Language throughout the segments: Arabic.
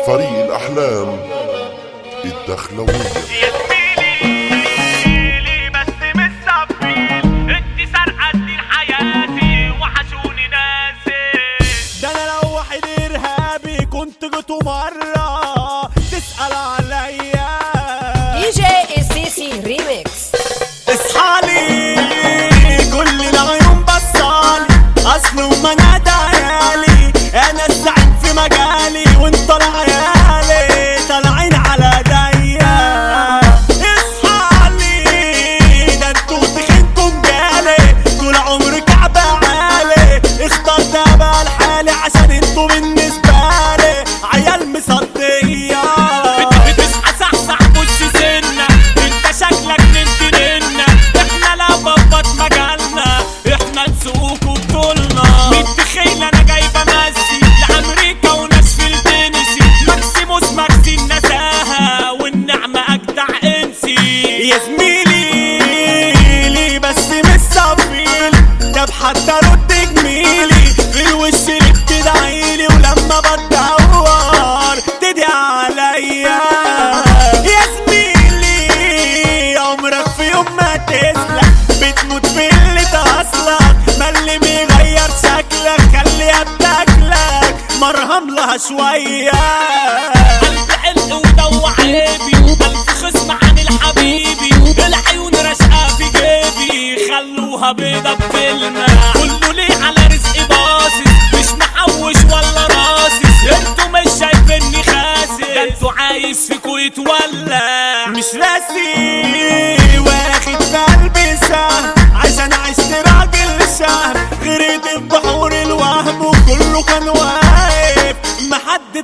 فريق الأحلام الدخلوية. يا زميلي بس مش صفيل، انت سرقة دين حياتي وحشوني ناسي. ده انا لو واحد ارهابي كنت جيت مرة تسأل عليا. دي جي السيسي ريميكس. اصحالي كل العيون بصالي، اصل ما نادى عيالي انا السعيد في مجالي، وانت العيالي طالعين على ايديا. اصحالي ده انتوا تخنكم جالي، طول عمري كعبة عالي، اخترت بقى لحالي عشان انتوا بالنسبة لي عيال مصدية. بتصحى صحصح بص سنة، انت شكلك نمت ننا، احنا لا بابط مجالنا، احنا نسوق وبطولنا. متخيل انا جايبة ماسي لامريكا وناشفيل تينيسي، ماكسيموس ماكسي النزاهة والنعمة اجدع انسي. يا زميلي ليه بس مش صفيل، ده بحتى رد جميلي في الوش اللي بتدعيلي، ولما بدور تدعي عليا. يا زميلي عمرك في يوم ما تسلك، بتموت في اللي تصلك، ما اللي بيغير شكلك خليها بتاكلك مرهم لها شوية. قلب علق ودوع عيبي، ألف خصم عن الحبيبي، العيون رشقة في جيبي خلوها بيضة بكلمة. كله ليه على رزق باصص، مش محوش ولا راصص، انتوا مش شايفيني خاسس، ده انتوا عايز فيكوا يتولع. مش راسي واخد في قلبي سهم، عشان عشت راجل شهم، غرقت في بحور الوهم وكله كان واقف محد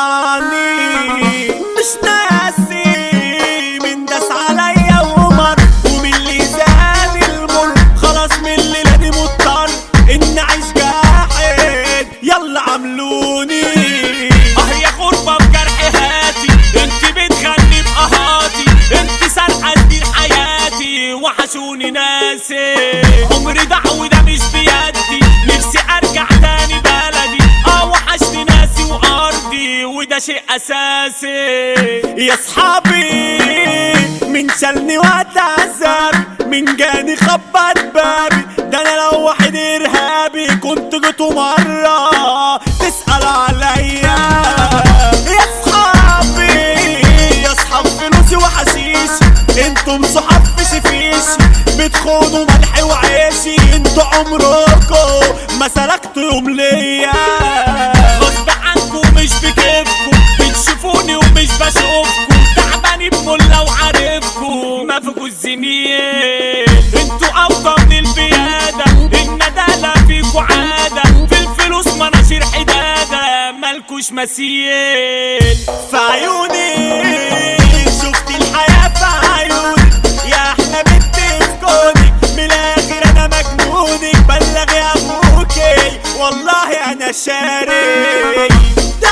طلعني. مش ناسي من داس عليا ومر، ومن اللي زاد المر، خلاص من الليلة دي مضطر ان اعيش جاحد، يلا عملوني. اه يا غربة بجرح هاتي، انت بتغني بقهاتي، انت سرقة دين حياتي وحشوني ناسي. عمري دعوي ده مش بيدي، نفسي ارجع تاني بلدي، وحشني ناسي وارضي وده شيء اساسي. يا صحابي من شالني واتعذب، من جاني خبط بابي، ده انا لو واحد ارهابي كنت جيتوا مرة تسأل عليا. يا صحابي يا صحاب فلوسي وحشيش، انتم صحاب فيش بتخونوا ملحي وعيشي، انتوا عمركم ما سلكتوا يوم ليا. غصب عنكم مش بكيفكم، بتشوفوني ومش بشوفكم، تعباني بملة وعارفكم ما فيكوا الزميل، انتوا اوطى من البيادة، الندالة فيكوا عادة، في الفلوس مناشير حدادة مالكوش مثيل. في عيوني شفت الحياة في عيوني، يا احلى بنت في كونك، من الاخر انا مجنونك، بلغ يا ابوكي والله انا شاري. ده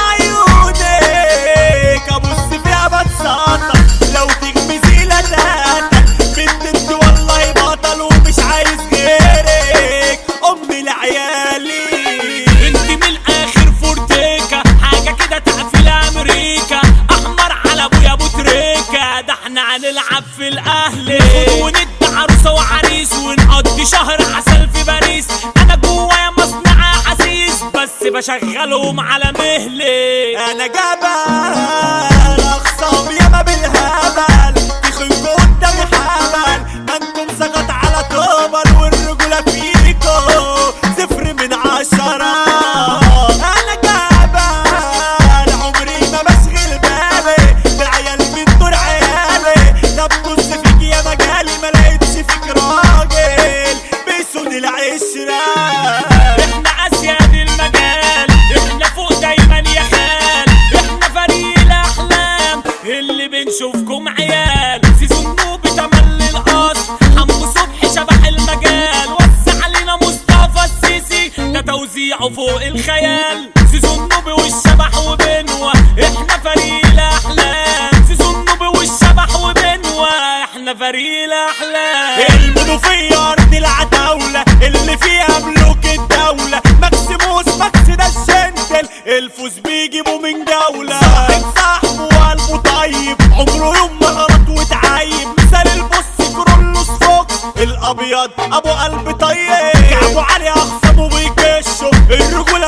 عيونك ابص فيها بتساطر، لو تغمزي لا تقتل، بنت انت والله بطل ومش عايز غيرك ام لعيالي. انت من الاخر فورتيكا، حاجة كده تعفي لامريكا، احمر على ابويا ابو تريكا، ده احنا هنلعب في الاهلي، وندي عروسة وعريس، ونقضي شهر عسل في باريس. انا جوايا مصنع حسيس، بس بشغلهم على مهلي. انا جبل اخصام ياما بالهبل، تخنكوا قدامي حبل، ما انتم سقط على طبل، والرجولة فيكوا 0 من 10. انا جبل عمري ما بشغل بالي، بالعيال بتدور عيالي، طب بص فيك يا مجالي ما لقيتش فيك راجل بيسود العشرة. احنا اسياد المجال، احنا فوق دايما يا خال، احنا فريق الاحلام اللي بنشوفكم عيال. سيزون نوبي تملي القصر، حمو صبحي شبح المجال، وسع علينا مصطفى السيسي ده توزيعه فوق الخيال. سيزون نوبي والشبح وبنوة، احنا فريق الاحلام. سيزون نوبي والشبح وبنوة، احنا فريق الاحلام. المنوفية ارض العتاولة اللي فيها ملوك الدولة، ماكسيموس ماكس ده الشنتل، الفوز بيجيبوا من جولة.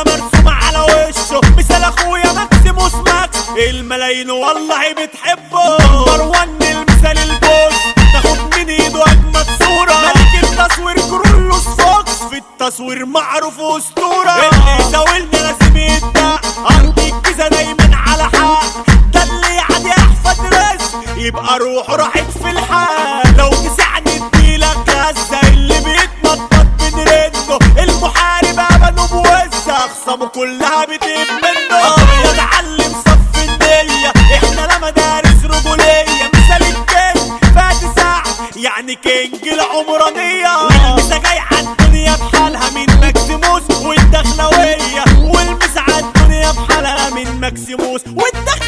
الرجولة مرسومة على وشه. مثال اخويا ماكسيموس ماكس الملايين والله بتحبه. نمبر 1 المثال البوس تاخد من ايده اجمد صورة. ملك التصوير كرولوس فوكس في التصوير معروف اسطورة. اللي يزاولنا لازم يدق ارض الجيزة دايما على حق. ده اللي يعدي احفاد رزق يبقى روحه راحت في الحال. لو تسعني اديلك غزة اللي بيتنطط بنرده. المحارب ابنه بوزة اخصامه كلها بتقب منه. يا تعلم صف النية احنا لا مدارس رجولية. مثال الكينج فادي سعد يعني كينج العمرانية. والمسا جاي عالدنيا بحالها من ماكسيموس والدخلوية. والمسا عالدنيا بحالها من ماكسيموس والدخلوية.